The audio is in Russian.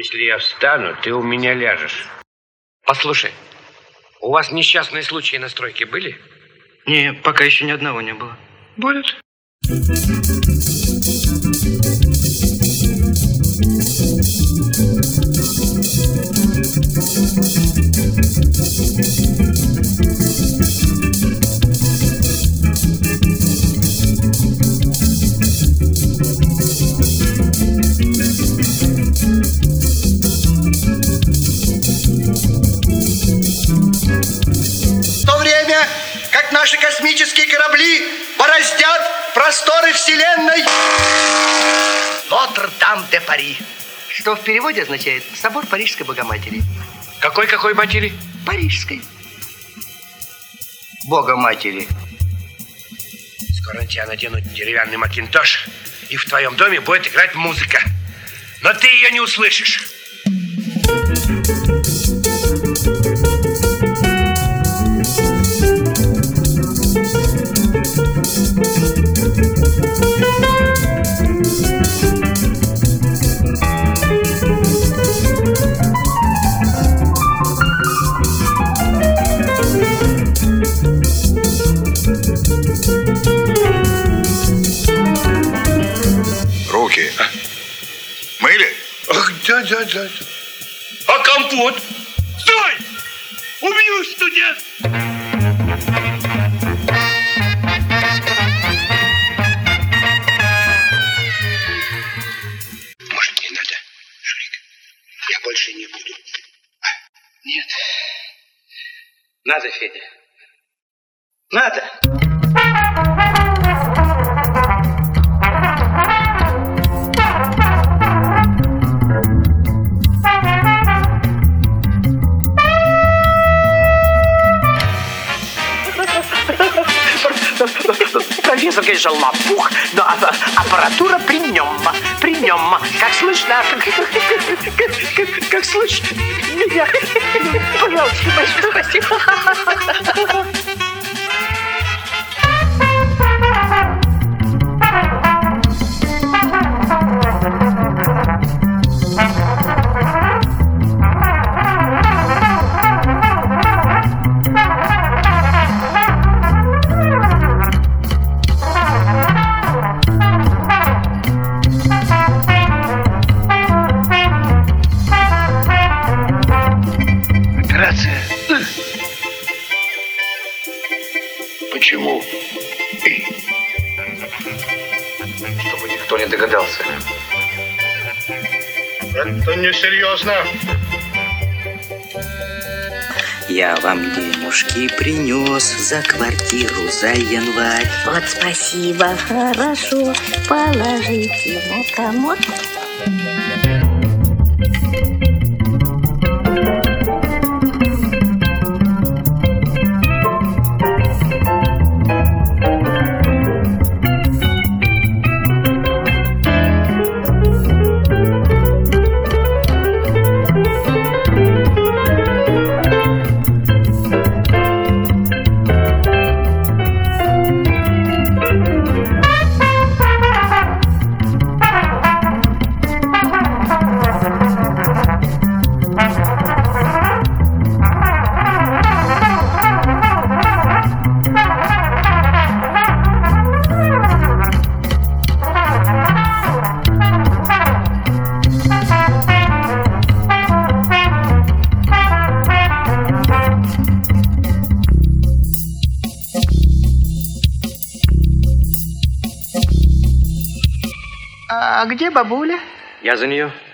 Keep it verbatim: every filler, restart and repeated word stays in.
Если я встану, ты у меня ляжешь. Послушай, у вас несчастные случаи на стройке были? Не, пока еще ни одного не было. Будет. В то время, как наши космические корабли бороздят просторы Вселенной. Нотр-Дам-де-Пари. Что в переводе означает «Собор Парижской Богоматери». Какой-какой матери? Парижской. Богоматери. Скоро на тебя наденут деревянный макинтош, и в твоем доме будет играть музыка. Но ты ее не услышишь. Руки. А? Мыли? Ах, да, да, да. А компот? Стой! Убью, студент! Может, не надо, Шурик? Я больше не буду. А, нет. Надо, Федя. Надо. Профессор, конечно, лопух, но аппаратура при нем, при нем. Как слышно? Как, как, как слышно меня? Пожалуйста, большое спасибо. Почему? Чтобы никто не догадался. Это несерьезно. Я вам денежки принес за квартиру за январь. Вот спасибо, хорошо. Положите на комод. А где бабуля? Я за нее.